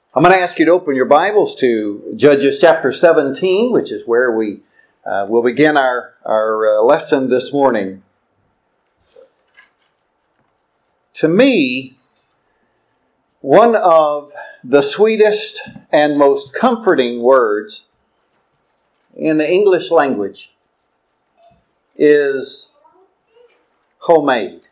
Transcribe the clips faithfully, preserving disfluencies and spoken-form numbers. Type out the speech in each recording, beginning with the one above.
I'm going to ask you to open your Bibles to Judges chapter seventeen, which is where we uh, will begin our, our uh, lesson this morning. To me, one of the sweetest and most comforting words in the English language is homemade.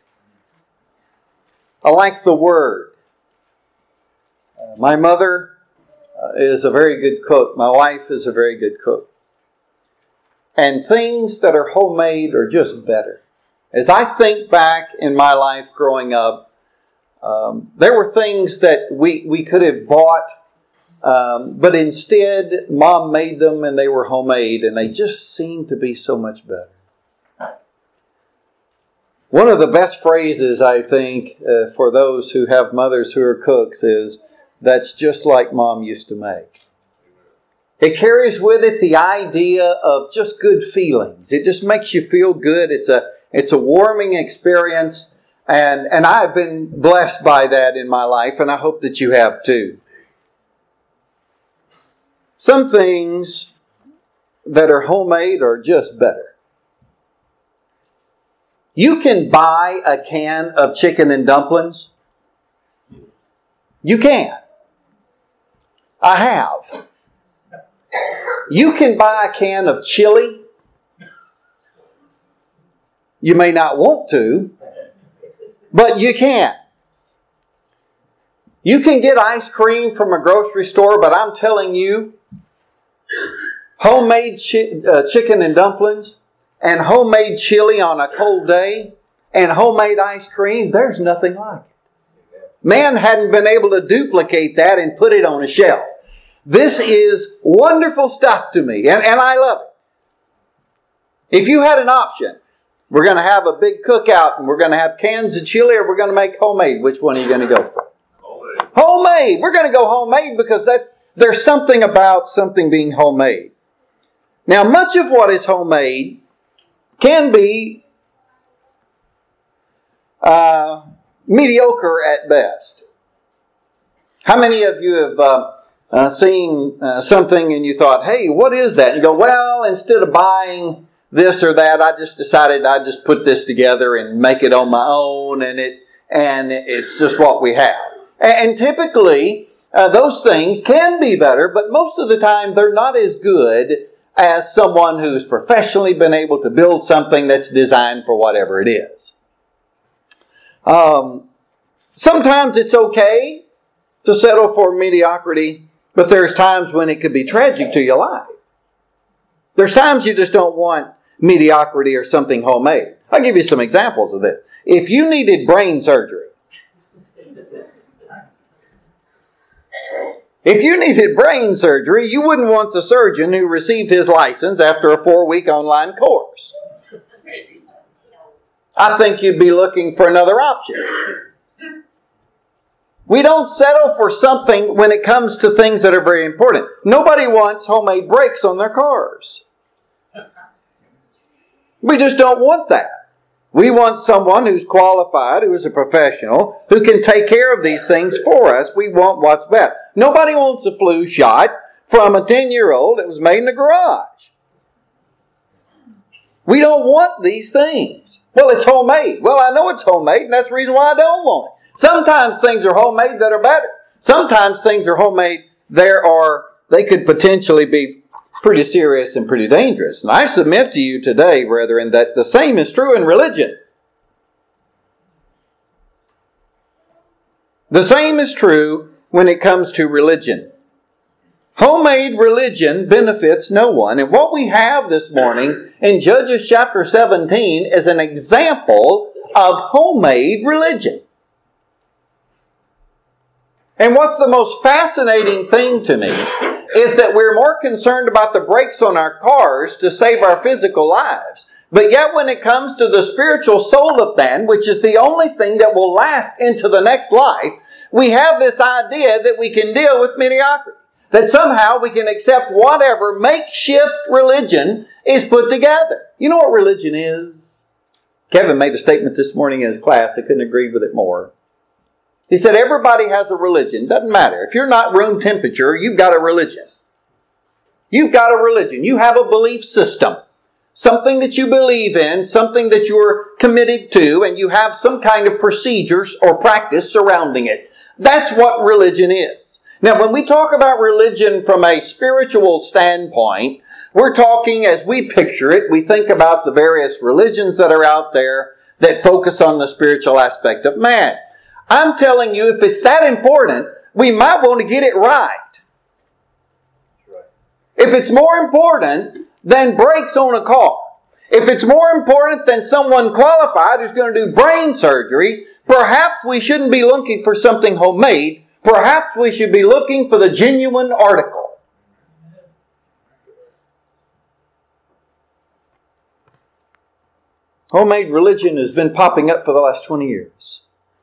I like the word. Uh, my mother uh, is a very good cook. My wife is a very good cook. And things that are homemade are just better. As I think back in my life growing up, um, there were things that we, we could have bought, um, but instead Mom made them and they were homemade and they just seemed to be so much better. One of the best phrases, I think, uh, for those who have mothers who are cooks is, "That's just like Mom used to make." It carries with it the idea of just good feelings. It just makes you feel good. It's a it's a warming experience. And, and I've been blessed by that in my life, and I hope that you have too. Some things that are homemade are just better. You can buy a can of chicken and dumplings. You can. I have. You can buy a can of chili. You may not want to, but you can. You can get ice cream from a grocery store, but I'm telling you, homemade chi- uh, chicken and dumplings and homemade chili on a cold day and homemade ice cream, there's nothing like it. Man hadn't been able to duplicate that and put it on a shelf. This is wonderful stuff to me, and, and I love it. If you had an option, we're going to have a big cookout and we're going to have cans of chili, or we're going to make homemade, which one are you going to go for? Homemade. Homemade. We're going to go homemade because that there's something about something being homemade. Now, much of what is homemade can be uh, mediocre at best. How many of you have uh, uh, seen uh, something and you thought, "Hey, what is that?" And you go, "Well, instead of buying this or that, I just decided I'd just put this together and make it on my own, and it and it's just what we have." And typically, uh, those things can be better, but most of the time they're not as good as someone who's professionally been able to build something that's designed for whatever it is. Um, sometimes it's okay to settle for mediocrity, but there's times when it could be tragic to your life. There's times you just don't want mediocrity or something homemade. I'll give you some examples of this. If you needed brain surgery, if you needed brain surgery, you wouldn't want the surgeon who received his license after a four-week online course. I think you'd be looking for another option. We don't settle for something when it comes to things that are very important. Nobody wants homemade brakes on their cars. We just don't want that. We want someone who's qualified, who is a professional, who can take care of these things for us. We want what's best. Nobody wants a flu shot from a ten-year-old that was made in a garage. We don't want these things. Well, it's homemade. Well, I know it's homemade, and that's the reason why I don't want it. Sometimes things are homemade that are better. Sometimes things are homemade there are they could potentially be pretty serious and pretty dangerous. And I submit to you today, brethren, that the same is true in religion. The same is true when it comes to religion. Homemade religion benefits no one. And what we have this morning in Judges chapter seventeen is an example of homemade religion. And what's the most fascinating thing to me is that we're more concerned about the brakes on our cars to save our physical lives. But yet when it comes to the spiritual soul of man, which is the only thing that will last into the next life, we have this idea that we can deal with mediocrity. That somehow we can accept whatever makeshift religion is put together. You know what religion is? Kevin made a statement this morning in his class. I couldn't agree with it more. He said everybody has a religion. Doesn't matter. If you're not room temperature, you've got a religion. You've got a religion. You have a belief system. Something that you believe in, something that you're committed to, and you have some kind of procedures or practice surrounding it. That's what religion is. Now, when we talk about religion from a spiritual standpoint, we're talking as we picture it. We think about the various religions that are out there that focus on the spiritual aspect of man. I'm telling you, if it's that important, we might want to get it right. If it's more important than brakes on a car, if it's more important than someone qualified who's going to do brain surgery, perhaps we shouldn't be looking for something homemade. Perhaps we should be looking for the genuine article. Homemade religion has been popping up for the last twenty years.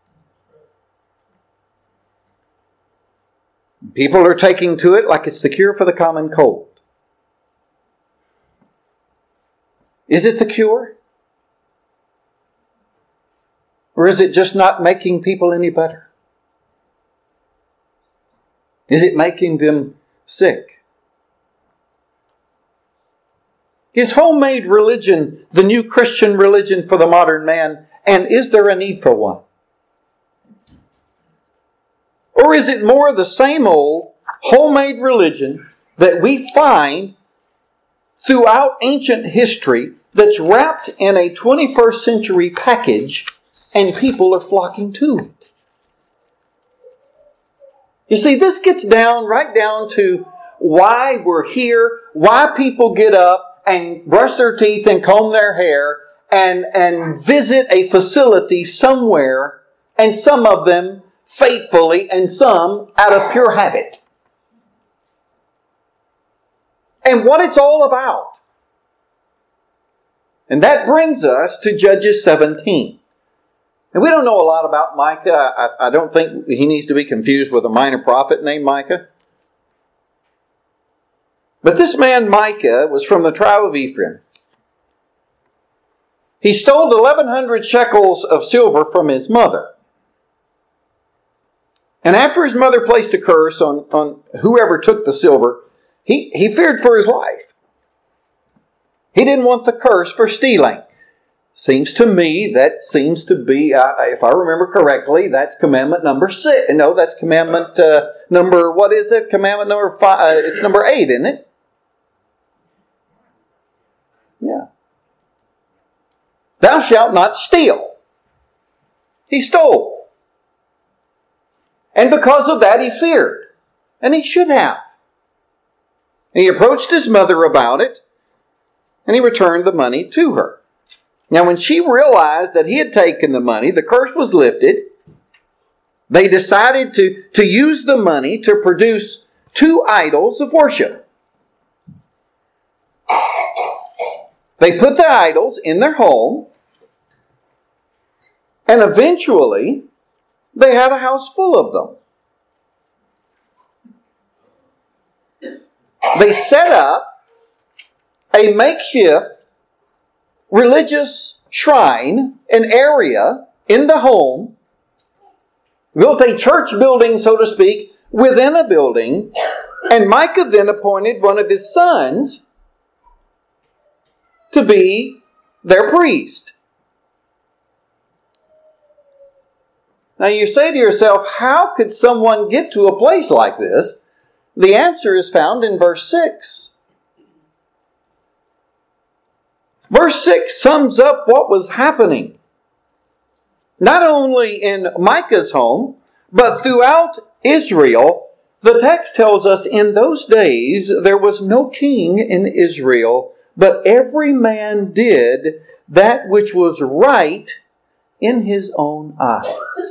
People are taking to it like it's the cure for the common cold. Is it the cure? Or is it just not making people any better? Is it making them sick? Is homemade religion the new Christian religion for the modern man? And is there a need for one? Or is it more the same old homemade religion that we find throughout ancient history that's wrapped in a twenty-first century package and people are flocking to it? You see, this gets down, right down to why we're here, why people get up and brush their teeth and comb their hair and, and visit a facility somewhere, and some of them faithfully and some out of pure habit. And what it's all about. And that brings us to Judges seventeen. And we don't know a lot about Micah. I, I don't think he needs to be confused with a minor prophet named Micah. But this man Micah was from the tribe of Ephraim. He stole eleven hundred shekels of silver from his mother. And after his mother placed a curse on, on whoever took the silver, he, he feared for his life. He didn't want the curse for stealing. Seems to me that seems to be, uh, if I remember correctly, that's commandment number six. No, that's commandment uh, number, what is it? Commandment number five. Uh, it's number eight, isn't it? Yeah. Thou shalt not steal. He stole. And because of that, he feared. And he should have. And he approached his mother about it, and he returned the money to her. Now, when she realized that he had taken the money, the curse was lifted. They decided to, to use the money to produce two idols of worship. They put the idols in their home, and eventually they had a house full of them. They set up a makeshift religious shrine, an area in the home, built a church building, so to speak, within a building, and Micah then appointed one of his sons to be their priest. Now you say to yourself, how could someone get to a place like this? The answer is found in verse six. Verse six sums up what was happening. Not only in Micah's home, but throughout Israel. The text tells us in those days there was no king in Israel, but every man did that which was right in his own eyes.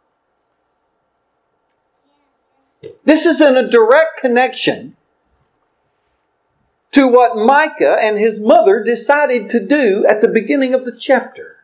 This is in a direct connection to what Micah and his mother decided to do at the beginning of the chapter.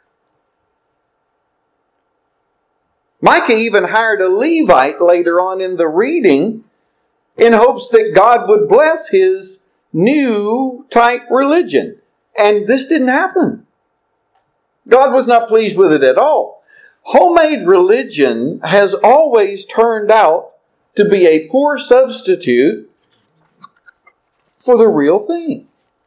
Micah even hired a Levite later on in the reading in hopes that God would bless his new type religion. And this didn't happen. God was not pleased with it at all. homemade religion has always turned out to be a poor substitute for the real thing.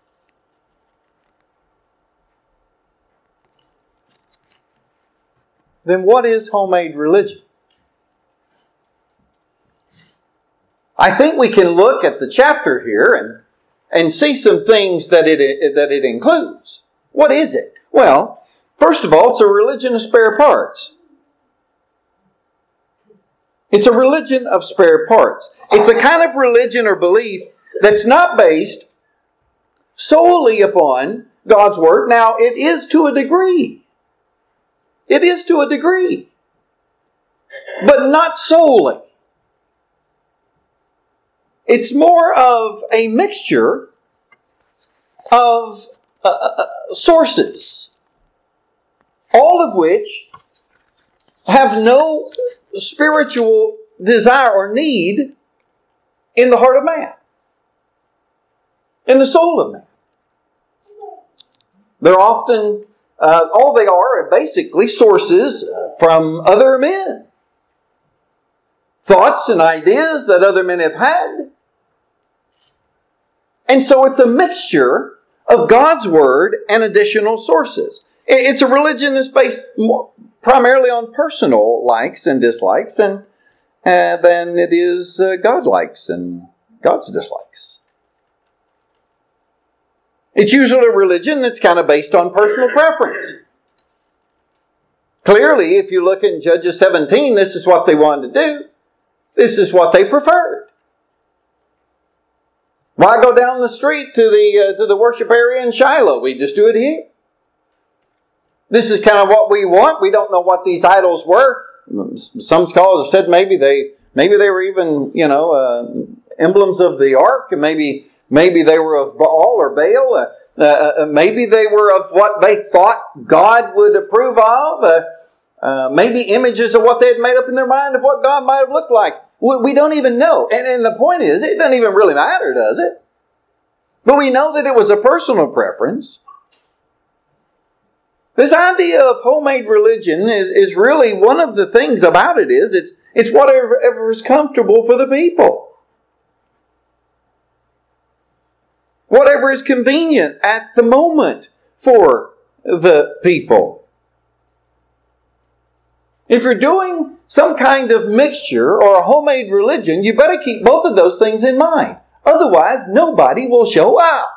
Then what is homemade religion? I think we can look at the chapter here and, and see some things that it, that it includes. What is it? Well, first of all, it's a religion of spare parts. It's a religion of spare parts. It's a kind of religion or belief that's not based solely upon God's Word. Now, it is to a degree. It is to a degree. But not solely. It's more of a mixture of uh, uh, sources, all of which have no spiritual desire or need in the heart of man, in the soul of man. They're often, uh, all they are are basically sources from other men. Thoughts and ideas that other men have had. And so it's a mixture of God's Word and additional sources. It's a religion that's based more, primarily on personal likes and dislikes and uh, than it is uh, God likes and God's dislikes. It's usually a religion that's kind of based on personal preference. Clearly, if you look in Judges seventeen, this is what they wanted to do. This is what they preferred. Why go down the street to the uh, to the worship area in Shiloh? We just do it here. This is kind of what we want. We don't know what these idols were. Some scholars have said maybe they maybe they were even you know uh, emblems of the ark, and maybe maybe they were of Baal or Baal. Uh, uh, maybe they were of what they thought God would approve of. Uh, uh, maybe images of what they had made up in their mind of what God might have looked like. We don't even know. And, and the point is, it doesn't even really matter, does it? But we know that it was a personal preference. This idea of homemade religion is, is really one of the things about it is it's, it's whatever, whatever is comfortable for the people. Whatever is convenient at the moment for the people. If you're doing some kind of mixture or a homemade religion, you better keep both of those things in mind. Otherwise, nobody will show up.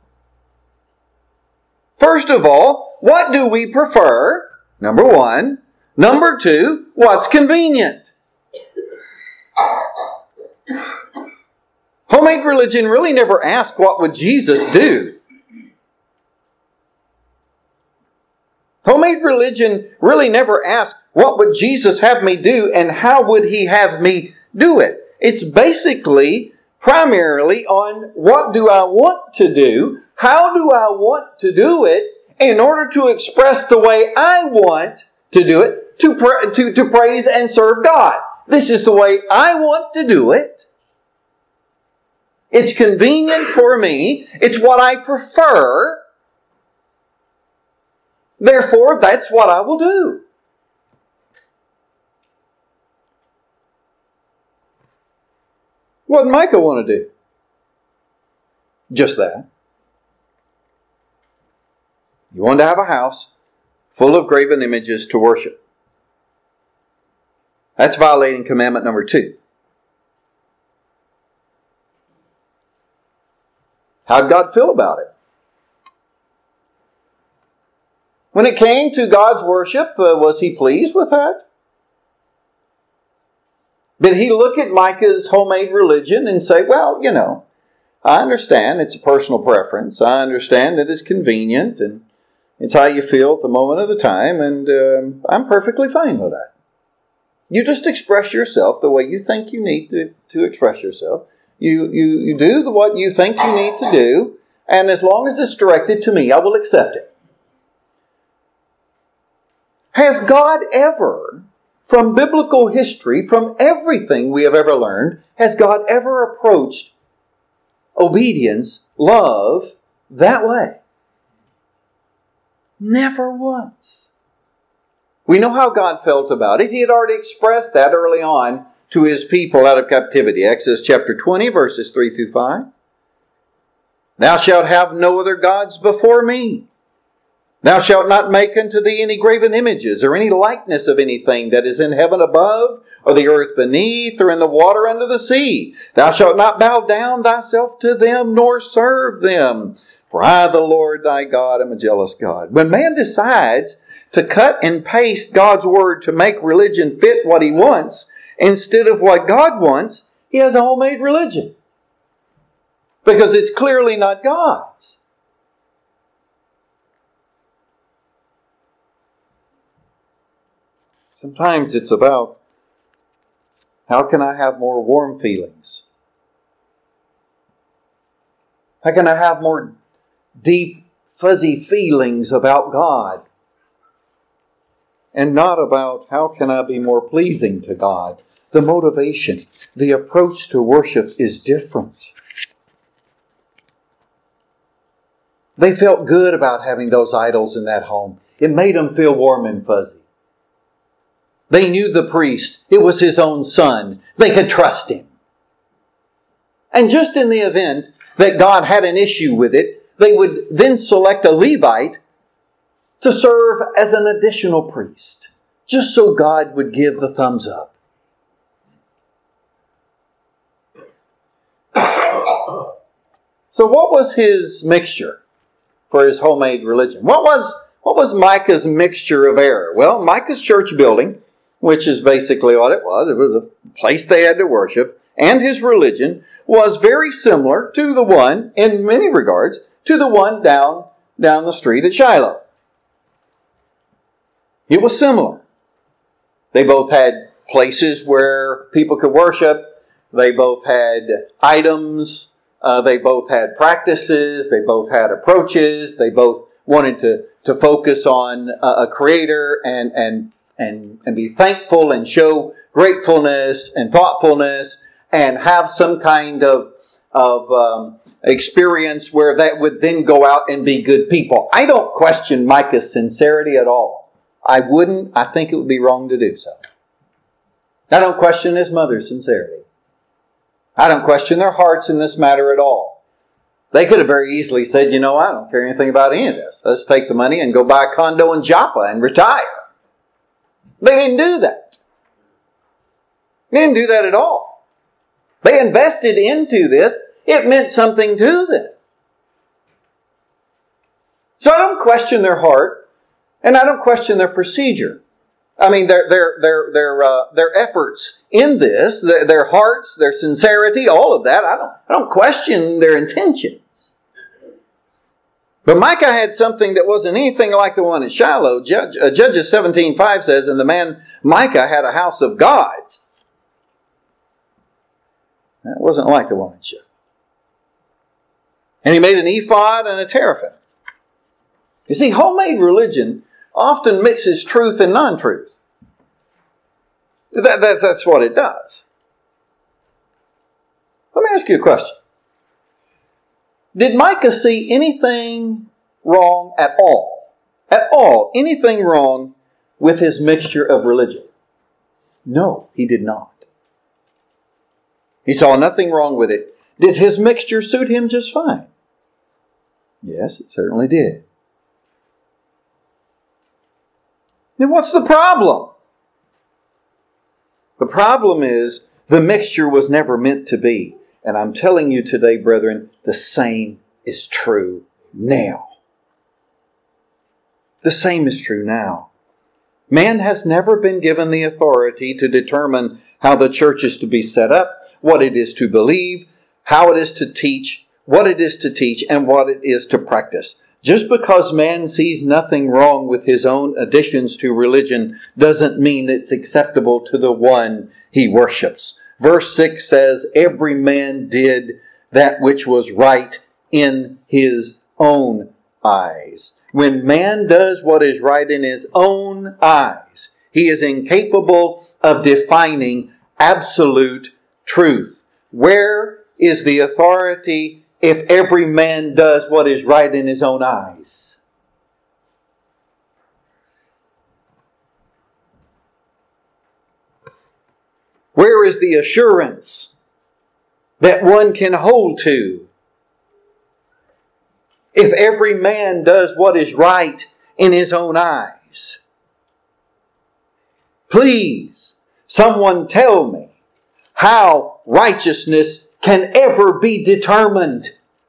First of all, what do we prefer? Number one. Number two, what's convenient? Homemade religion really never asks, what would Jesus do? Homemade religion really never asks, what would Jesus have me do and how would He have me do it? It's basically primarily on what do I want to do, how do I want to do it in order to express the way I want to do it, to, pra- to, to praise and serve God. This is the way I want to do it. It's convenient for me. It's what I prefer. Therefore, that's what I will do. What did Micah want to do? Just that. He wanted to have a house full of graven images to worship. That's violating commandment number two. How did God feel about it? When it came to God's worship, uh, was He pleased with that? Did He look at Micah's homemade religion and say, well, you know, I understand it's a personal preference. I understand that it's convenient and it's how you feel at the moment of the time, and um, I'm perfectly fine with that. You just express yourself the way you think you need to, to express yourself. You, you, you do the, what you think you need to do, and as long as it's directed to me, I will accept it. Has God ever, from biblical history, from everything we have ever learned, has God ever approached obedience, love, that way? Never once. We know how God felt about it. He had already expressed that early on to His people out of captivity. Exodus chapter twenty, verses three through five. Thou shalt have no other gods before me. Thou shalt not make unto thee any graven images, or any likeness of anything that is in heaven above, or the earth beneath, or in the water under the sea. Thou shalt not bow down thyself to them, nor serve them. For I, the Lord thy God, am a jealous God. When man decides to cut and paste God's Word to make religion fit what he wants, instead of what God wants, he has a homemade religion. Because it's clearly not God's. Sometimes it's about, how can I have more warm feelings? How can I have more deep, fuzzy feelings about God? And not about, how can I be more pleasing to God? The motivation, the approach to worship is different. They felt good about having those idols in that home. It made them feel warm and fuzzy. They knew the priest. It was his own son. They could trust him. And just in the event that God had an issue with it, they would then select a Levite to serve as an additional priest, just so God would give the thumbs up. So what was his mixture for his homemade religion? What was, what was Micah's mixture of error? Well, Micah's church building, which is basically what it was, it was a place they had to worship, and his religion was very similar to the one, in many regards, to the one down, down the street at Shiloh. It was similar. They both had places where people could worship. They both had items. Uh, they both had practices. They both had approaches. They both wanted to, to focus on a, a creator and, and, and, and be thankful and show gratefulness and thoughtfulness and have some kind of, of um, experience where that would then go out and be good people. I don't question Micah's sincerity at all. I wouldn't. I think it would be wrong to do so. I don't question his mother's sincerity. I don't question their hearts in this matter at all. They could have very easily said, you know, I don't care anything about any of this. Let's take the money and go buy a condo in Joppa and retire. They didn't do that. They didn't do that at all. They invested into this. It meant something to them. So I don't question their heart. And I don't question their procedure. I mean, their their their their uh, their efforts in this, their, their hearts, their sincerity, all of that. I don't I don't question their intentions. But Micah had something that wasn't anything like the one at Shiloh. Judge, uh, Judges seventeen five says, and the man Micah had a house of gods. That wasn't like the one at Shiloh. And he made an ephod and a teraphim. You see, homemade religion often mixes truth and non-truth. That, that, that's what it does. Let me ask you a question. Did Micah see anything wrong at all? At all? Anything wrong with his mixture of religion? No, he did not. He saw nothing wrong with it. Did his mixture suit him just fine? Yes, it certainly did. Then what's the problem? The problem is the mixture was never meant to be. And I'm telling you today, brethren, the same is true now. The same is true now. Man has never been given the authority to determine how the church is to be set up, what it is to believe, how it is to teach, what it is to teach, and what it is to practice. Just because man sees nothing wrong with his own additions to religion doesn't mean it's acceptable to the one he worships. Verse six says, every man did that which was right in his own eyes. When man does what is right in his own eyes, he is incapable of defining absolute truth. Where is the authority if every man does what is right in his own eyes? Where is the assurance that one can hold to? If every man does what is right in his own eyes. Please, someone tell me how righteousness can ever be determined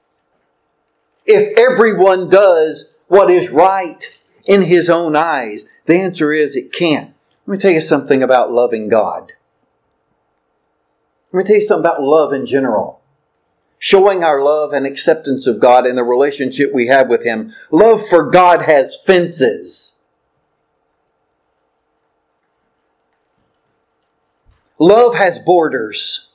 if everyone does what is right in his own eyes. The answer is it can't. Let me tell you something about loving God. Let me tell you something about love in general. Showing our love and acceptance of God and the relationship we have with Him. Love for God has fences. Love has borders.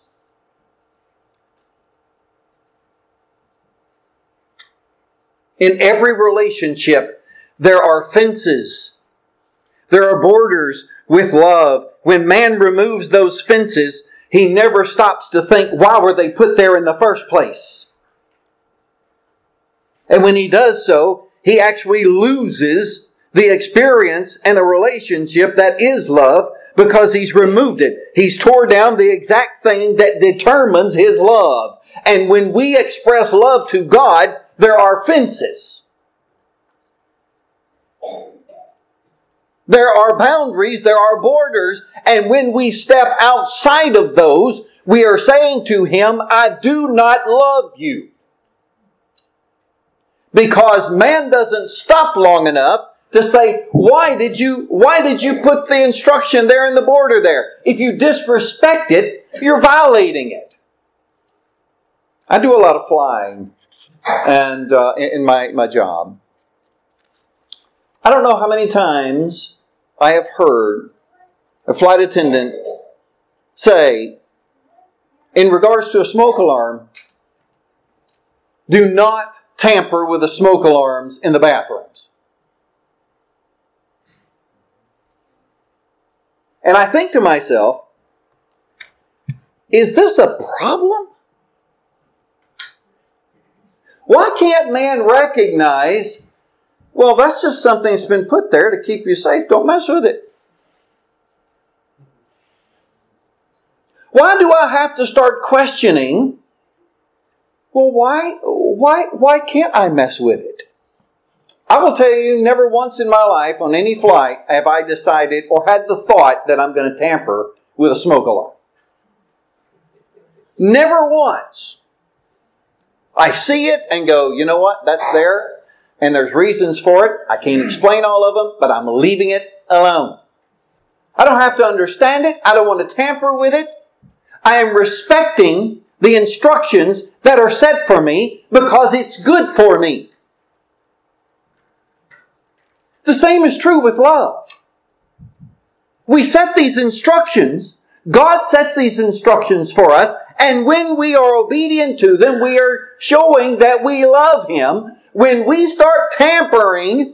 In every relationship, there are fences. There are borders with love. When man removes those fences, he never stops to think, why were they put there in the first place? And when he does so, he actually loses the experience and the relationship that is love because he's removed it. He's tore down the exact thing that determines his love. And when we express love to God, there are fences. There are boundaries, there are borders, and when we step outside of those, we are saying to Him, I do not love you. Because man doesn't stop long enough to say, why did you, why did you put the instruction there in the border there? If you disrespect it, you're violating it. I do a lot of flying and uh, in my, my job. I don't know how many times I have heard a flight attendant say, in regards to a smoke alarm, do not tamper with the smoke alarms in the bathrooms. And I think to myself, is this a problem? Why can't man recognize, well, that's just something that's been put there to keep you safe. Don't mess with it. Why do I have to start questioning, well, why, why, why can't I mess with it? I will tell you, never once in my life on any flight have I decided or had the thought that I'm going to tamper with a smoke alarm. Never once. I see it and go, you know what, that's there. And there's reasons for it. I can't explain all of them, but I'm leaving it alone. I don't have to understand it. I don't want to tamper with it. I am respecting the instructions that are set for me because it's good for me. The same is true with love. We set these instructions. God sets these instructions for us. And when we are obedient to them, we are showing that we love Him. When we start tampering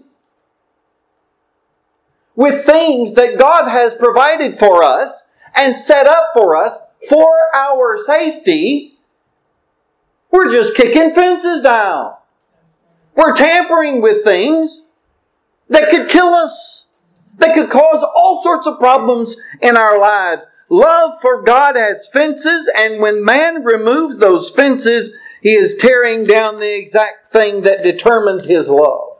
with things that God has provided for us and set up for us for our safety, we're just kicking fences down. We're tampering with things that could kill us, that could cause all sorts of problems in our lives. Love for God has fences, and when man removes those fences, he is tearing down the exact thing that determines his love.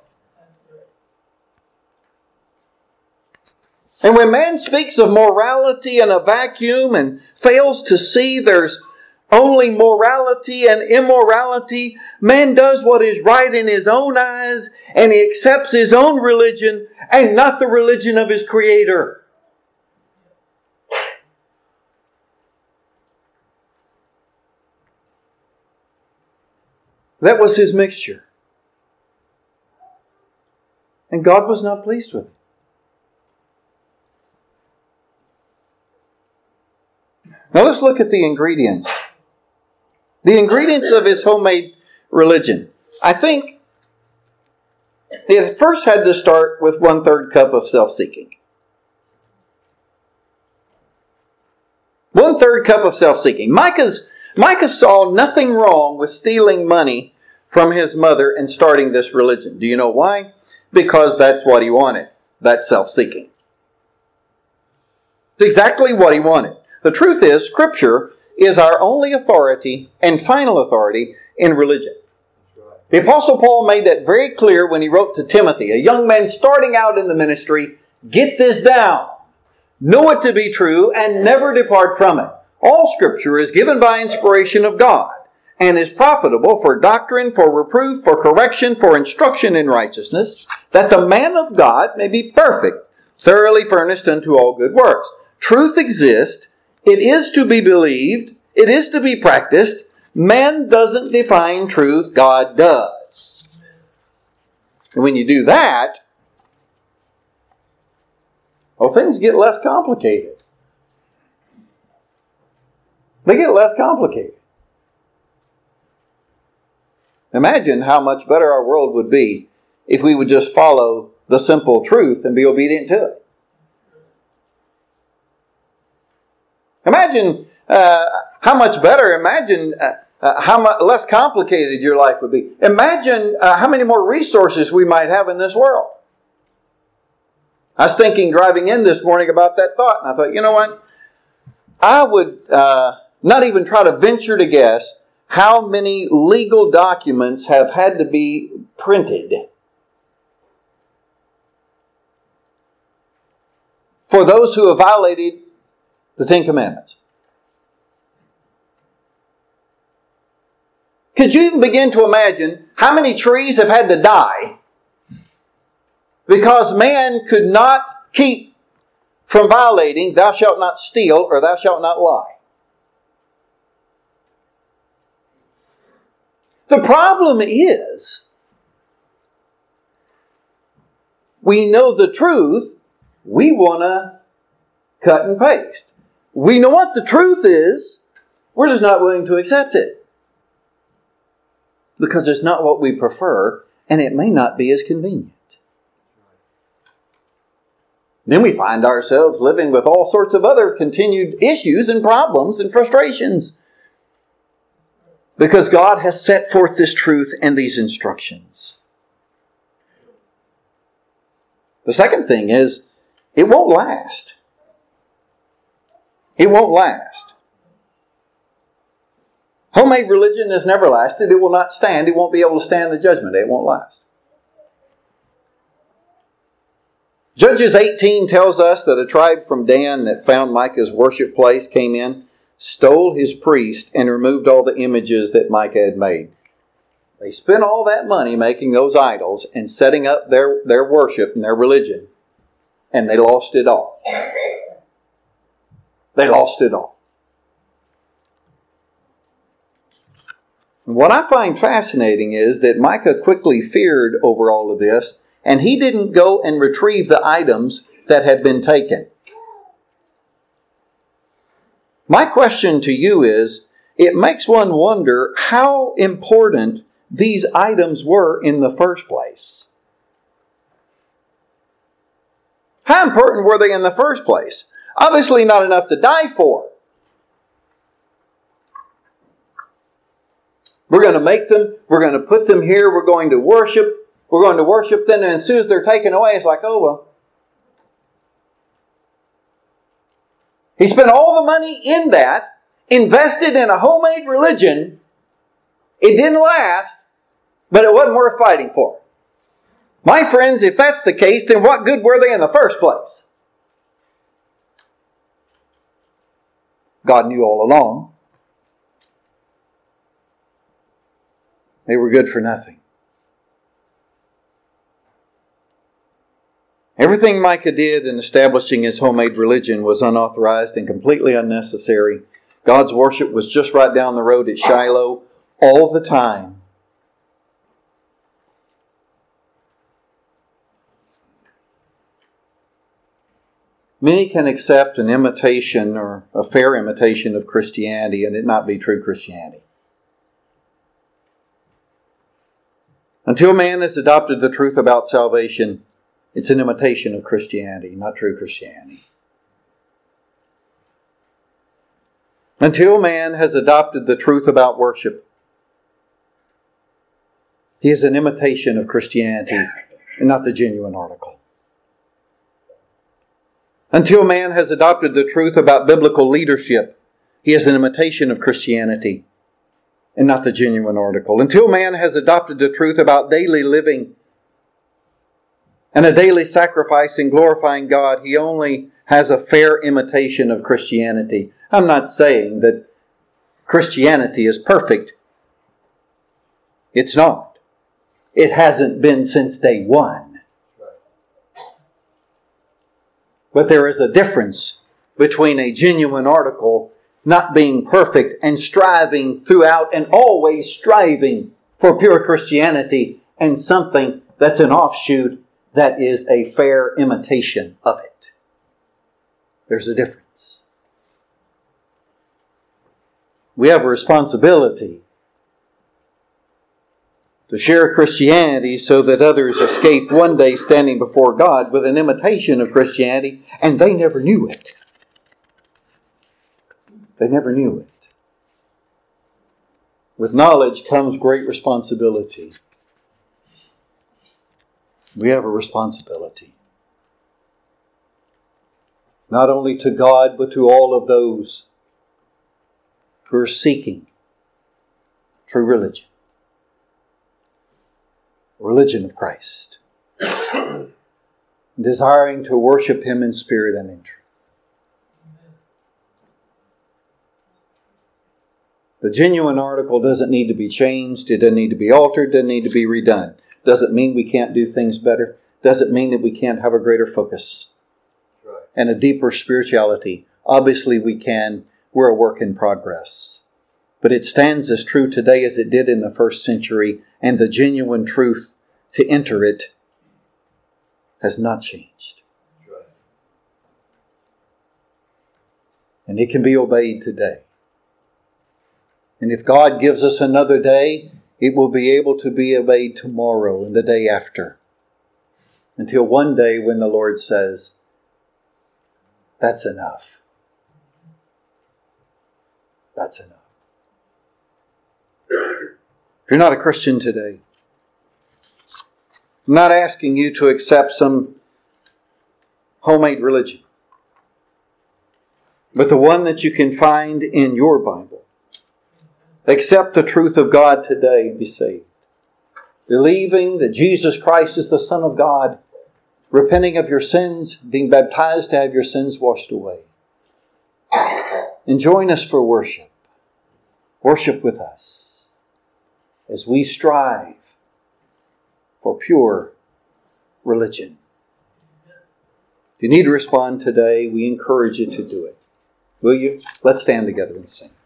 And when man speaks of morality in a vacuum and fails to see there's only morality and immorality, man does what is right in his own eyes, and he accepts his own religion and not the religion of his Creator. That was his mixture. And God was not pleased with it. Now let's look at the ingredients. The ingredients of his homemade religion. I think it first had to start with one-third cup of self-seeking. One-third cup of self-seeking. Micah's, Micah saw nothing wrong with stealing money from his mother and starting this religion. Do you know why? Because that's what he wanted. That's self-seeking. It's exactly what he wanted. The truth is, Scripture is our only authority and final authority in religion. The Apostle Paul made that very clear when he wrote to Timothy, a young man starting out in the ministry. Get this down. Know it to be true and never depart from it. All Scripture is given by inspiration of God and is profitable for doctrine, for reproof, for correction, for instruction in righteousness, that the man of God may be perfect, thoroughly furnished unto all good works. Truth exists. It is to be believed. It is to be practiced. Man doesn't define truth. God does. And when you do that, well, things get less complicated. They get less complicated. Imagine how much better our world would be if we would just follow the simple truth and be obedient to it. Imagine uh, how much better, imagine uh, uh, how much less complicated your life would be. Imagine uh, how many more resources we might have in this world. I was thinking driving in this morning about that thought, and I thought, you know what? I would uh, not even try to venture to guess how many legal documents have had to be printed for those who have violated the Ten Commandments. Could you even begin to imagine how many trees have had to die because man could not keep from violating, thou shalt not steal or thou shalt not lie? The problem is, we know the truth, we want to cut and paste. We know what the truth is, we're just not willing to accept it. Because it's not what we prefer, and it may not be as convenient. Then we find ourselves living with all sorts of other continued issues and problems and frustrations. Because God has set forth this truth and these instructions. The second thing is, it won't last. It won't last. Homemade religion has never lasted. It will not stand. It won't be able to stand the judgment day. It won't last. Judges eighteen tells us that a tribe from Dan that found Micah's worship place came in, stole his priest, and removed all the images that Micah had made. They spent all that money making those idols and setting up their, their worship and their religion. And they lost it all. They lost it all. And what I find fascinating is that Micah quickly feared over all of this, and he didn't go and retrieve the items that had been taken. My question to you is, it makes one wonder how important these items were in the first place. How important were they in the first place? Obviously not enough to die for. We're going to make them, we're going to put them here, we're going to worship, we're going to worship them, and as soon as they're taken away, it's like, oh well. He spent all the money in that, invested in a homemade religion. It didn't last, but it wasn't worth fighting for. My friends, if that's the case, then what good were they in the first place? God knew all along. They were good for nothing. Everything Micah did in establishing his homemade religion was unauthorized and completely unnecessary. God's worship was just right down the road at Shiloh all the time. Many can accept an imitation or a fair imitation of Christianity and it not be true Christianity. Until man has adopted the truth about salvation, it's an imitation of Christianity, not true Christianity. Until man has adopted the truth about worship, he is an imitation of Christianity and not the genuine article. Until man has adopted the truth about biblical leadership, he is an imitation of Christianity and not the genuine article. Until man has adopted the truth about daily living and a daily sacrifice in glorifying God, he only has a fair imitation of Christianity. I'm not saying that Christianity is perfect. It's not. It hasn't been since day one. But there is a difference between a genuine article not being perfect and striving throughout and always striving for pure Christianity and something that's an offshoot that is a fair imitation of it. There's a difference. We have a responsibility to share Christianity so that others escape one day standing before God with an imitation of Christianity, and they never knew it. They never knew it. With knowledge comes great responsibility. We have a responsibility. Not only to God, but to all of those who are seeking true religion. Religion of Christ. Desiring to worship Him in spirit and in truth. The genuine article doesn't need to be changed. It doesn't need to be altered. Doesn't need to be redone. Doesn't mean we can't do things better. Doesn't mean that we can't have a greater focus right. and a deeper spirituality. Obviously we can. We're a work in progress. But it stands as true today as it did in the first century, and the genuine truth to enter it has not changed. Right. And it can be obeyed today. And if God gives us another day, it will be able to be obeyed tomorrow and the day after. Until one day when the Lord says, that's enough. That's enough. If you're not a Christian today, I'm not asking you to accept some homemade religion, but the one that you can find in your Bible. Accept the truth of God today and be saved. Believing that Jesus Christ is the Son of God, repenting of your sins, being baptized to have your sins washed away. And join us for worship. Worship with us as we strive for pure religion. If you need to respond today, we encourage you to do it. Will you? Let's stand together and sing.